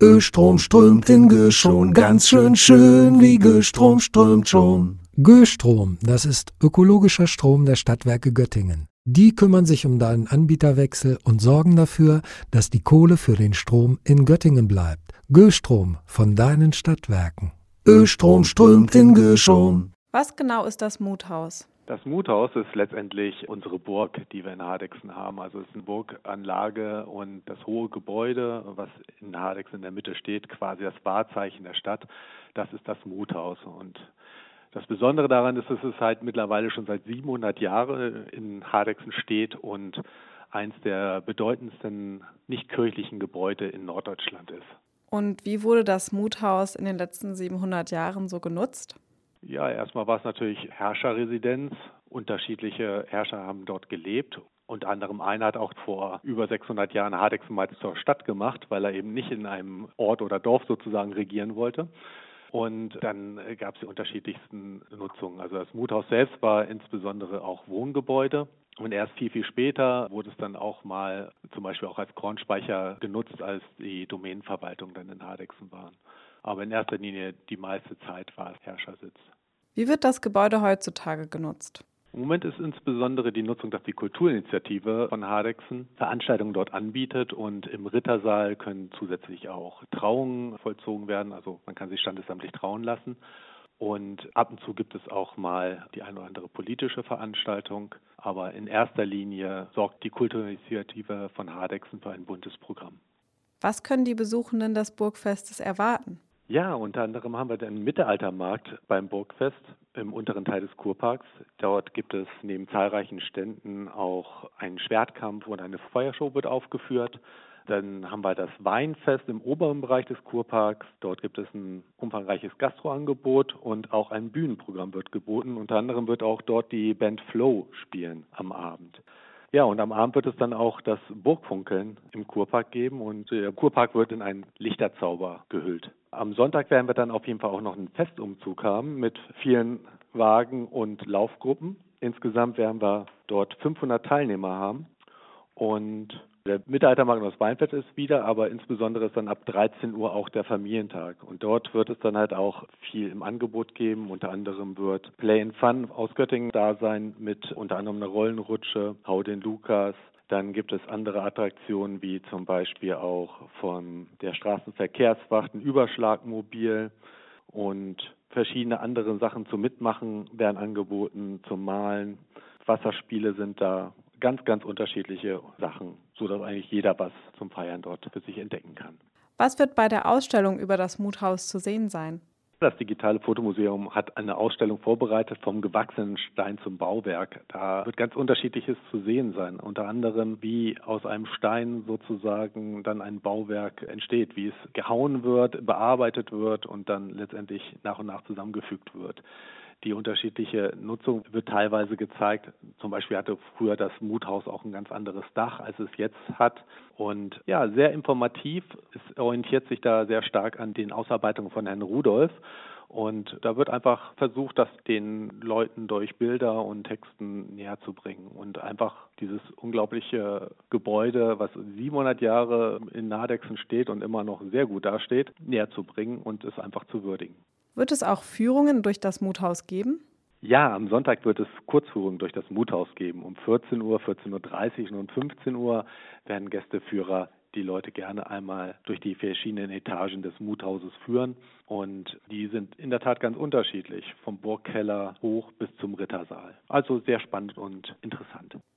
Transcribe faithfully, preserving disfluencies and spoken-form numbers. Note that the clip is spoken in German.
Östrom strömt in Göschon, ganz schön schön, wie Göstrom strömt schon. Göstrom, das ist ökologischer Strom der Stadtwerke Göttingen. Die kümmern sich um deinen Anbieterwechsel und sorgen dafür, dass die Kohle für den Strom in Göttingen bleibt. Göstrom von deinen Stadtwerken. Östrom strömt in Göschon. Was genau ist das Muthaus? Das Muthaus ist letztendlich unsere Burg, die wir in Hardegsen haben. Also es ist eine Burganlage und das hohe Gebäude, was in Hardegsen in der Mitte steht, quasi das Wahrzeichen der Stadt, das ist das Muthaus. Und das Besondere daran ist, dass es halt mittlerweile schon seit siebenhundert Jahren in Hardegsen steht und eins der bedeutendsten nicht kirchlichen Gebäude in Norddeutschland ist. Und wie wurde das Muthaus in den letzten siebenhundert Jahren so genutzt? Ja, erstmal war es natürlich Herrscherresidenz. Unterschiedliche Herrscher haben dort gelebt. Unter anderem einer hat auch vor über sechshundert Jahren Hardegsen mal zur Stadt gemacht, weil er eben nicht in einem Ort oder Dorf sozusagen regieren wollte. Und dann gab es die unterschiedlichsten Nutzungen. Also das Muthaus selbst war insbesondere auch Wohngebäude. Und erst viel, viel später wurde es dann auch mal zum Beispiel auch als Kornspeicher genutzt, als die Domänenverwaltung dann in Hardegsen waren. Aber in erster Linie die meiste Zeit war es Herrschersitz. Wie wird das Gebäude heutzutage genutzt? Im Moment ist insbesondere die Nutzung, dass die Kulturinitiative von Hardegsen Veranstaltungen dort anbietet und im Rittersaal können zusätzlich auch Trauungen vollzogen werden. Also man kann sich standesamtlich trauen lassen. Und ab und zu gibt es auch mal die eine oder andere politische Veranstaltung. Aber in erster Linie sorgt die Kulturinitiative von Hardegsen für ein buntes Programm. Was können die Besuchenden des Burgfestes erwarten? Ja, unter anderem haben wir den Mittelaltermarkt beim Burgfest im unteren Teil des Kurparks. Dort gibt es neben zahlreichen Ständen auch einen Schwertkampf und eine Feuershow wird aufgeführt. Dann haben wir das Weinfest im oberen Bereich des Kurparks. Dort gibt es ein umfangreiches Gastroangebot und auch ein Bühnenprogramm wird geboten. Unter anderem wird auch dort die Band Flow spielen am Abend. Ja, und am Abend wird es dann auch das Burgfunkeln im Kurpark geben und der Kurpark wird in einen Lichterzauber gehüllt. Am Sonntag werden wir dann auf jeden Fall auch noch einen Festumzug haben mit vielen Wagen und Laufgruppen. Insgesamt werden wir dort fünfhundert Teilnehmer haben und der Mittelaltermarkt und das Weinfest ist wieder, aber insbesondere ist dann ab dreizehn Uhr auch der Familientag. Und dort wird es dann halt auch viel im Angebot geben. Unter anderem wird Play and Fun aus Göttingen da sein mit unter anderem einer Rollenrutsche, Hau den Lukas. Dann gibt es andere Attraktionen wie zum Beispiel auch von der Straßenverkehrswacht ein Überschlagmobil und verschiedene andere Sachen zum Mitmachen werden angeboten, zum Malen. Wasserspiele sind da. Ganz, ganz unterschiedliche Sachen, sodass eigentlich jeder was zum Feiern dort für sich entdecken kann. Was wird bei der Ausstellung über das Muthaus zu sehen sein? Das digitale Fotomuseum hat eine Ausstellung vorbereitet vom gewachsenen Stein zum Bauwerk. Da wird ganz Unterschiedliches zu sehen sein. Unter anderem, wie aus einem Stein sozusagen dann ein Bauwerk entsteht, wie es gehauen wird, bearbeitet wird und dann letztendlich nach und nach zusammengefügt wird. Die unterschiedliche Nutzung wird teilweise gezeigt. Zum Beispiel hatte früher das Muthaus auch ein ganz anderes Dach, als es jetzt hat. Und ja, sehr informativ. Es orientiert sich da sehr stark an den Ausarbeitungen von Herrn Rudolph. Und da wird einfach versucht, das den Leuten durch Bilder und Texten näher zu bringen und einfach dieses unglaubliche Gebäude, was siebenhundert Jahre in Hardegsen steht und immer noch sehr gut dasteht, näher zu bringen und es einfach zu würdigen. Wird es auch Führungen durch das Muthaus geben? Ja, am Sonntag wird es Kurzführungen durch das Muthaus geben. Um vierzehn Uhr, vierzehn Uhr dreißig und um fünfzehn Uhr werden Gästeführer die Leute gerne einmal durch die verschiedenen Etagen des Muthauses führen. Und die sind in der Tat ganz unterschiedlich, vom Burgkeller hoch bis zum Rittersaal. Also sehr spannend und interessant.